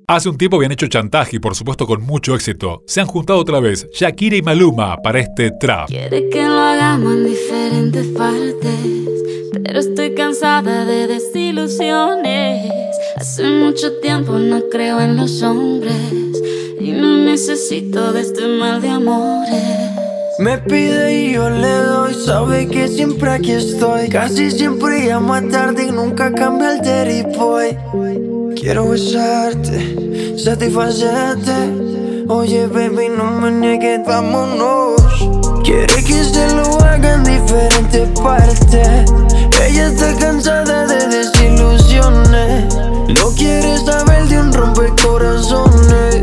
Hace un tiempo habían hecho chantaje y por supuesto con mucho éxito. Se han juntado otra vez Shakira y Maluma para este trap. Quiere que lo hagamos en diferentes partes, pero estoy cansada de desilusiones. Hace mucho tiempo no creo en los hombres y no necesito de este mal de amores. Me pide y yo le doy, sabe que siempre aquí estoy. Casi siempre llamo tarde y nunca cambia el teripoy. Quiero besarte, satisfacerte. Oye baby, no me niegues, vámonos. Quiere que se lo haga en diferentes partes. Ella está cansada de desilusiones. No quiere saber de un rompecorazones.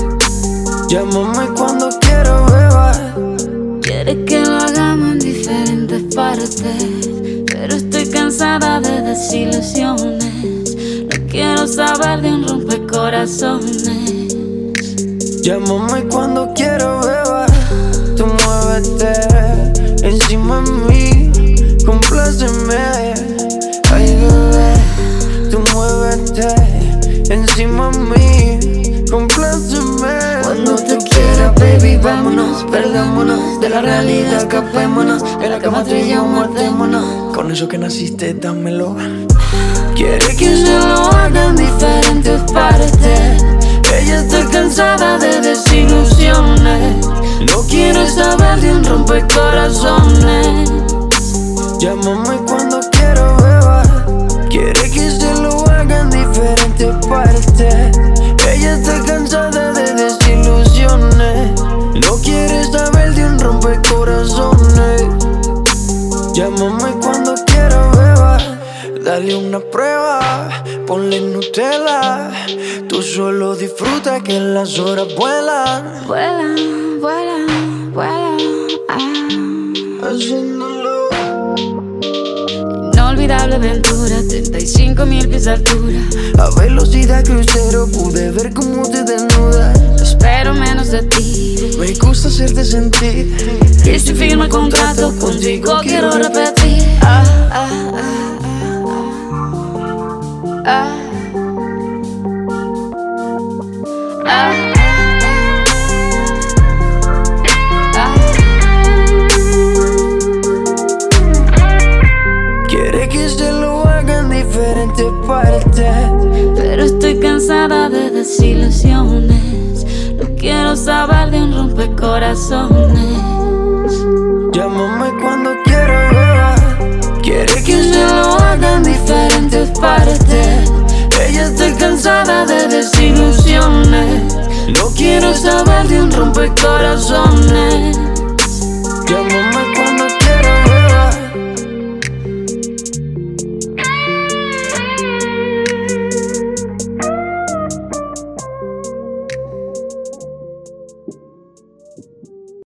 Llámame cuando quiera, beba. Quiere que lo hagamos en diferentes partes, pero estoy cansada de desilusiones. No quiero saber de un rompecorazones. Llámame cuando quiera, beba. Tú muévete encima de mí, compláceme. Ay, bebé, tú muévete encima de mí, compláceme. Cuando te quiera, baby, vámonos, perdámonos de la realidad, escapémonos. En la cama tú y yo mordémonos. Con eso que naciste, dámelo. Quiere que se lo haga en diferentes partes. Ella está cansada de desilusiones. No quiere saber de un rompecorazones. Llámame cuando quiera, beba. Quiere que se lo haga en diferentes partes. Ella está cansada de desilusiones. No quiere saber de un rompecorazones. Llámame cuando quiera, beba. Dale una prueba, ponle Nutella. Tú solo disfruta que las horas vuelan. Vuelan, vuelan, vuelan. Haciéndolo. Inolvidable aventura, 35.000 pies de altura. A velocidad crucero pude ver cómo te desnudas. Espero menos de ti. Me gusta hacerte sentir. Y si firmo el contrato contigo quiero repetir. Quiere que se lo haga en diferentes partes, pero estoy cansada de desilusiones. No quiero saber de un rompecorazones. Llámame cuando quiera, beba. Quiere que se lo haga en diferentes partes. Ella está cansada de desilusiones. No quiero saber de un rompecorazones.